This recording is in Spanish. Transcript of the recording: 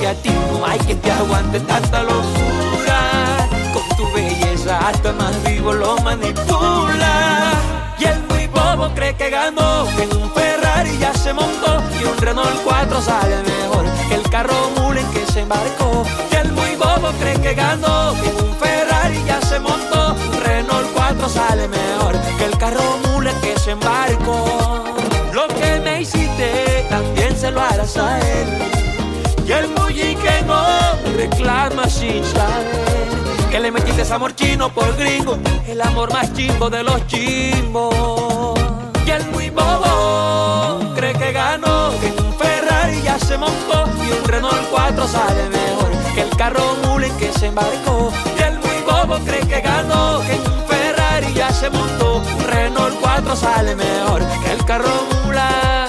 que a ti no hay quien te aguante tanta locura. Con tu belleza hasta más vivo lo manipula. Y el muy bobo cree que ganó, que en un Ferrari ya se montó y un Renault 4 sale mejor que el carro mule en que se embarcó. Y el muy bobo cree que ganó, que en un Ferrari ya se montó, un Renault 4 sale mejor que el carro mule en que se embarcó. Lo que me hiciste también se lo harás a él. Y el que no reclama sin saber que le metiste amor chino por gringo, el amor más chimbo de los chimbos. Y el muy bobo cree que ganó, que en un Ferrari ya se montó y un Renault 4 sale mejor que el carro mule en que se embarcó. Y el muy bobo cree que ganó, que en un Ferrari ya se montó, un Renault 4 sale mejor que el carro mula.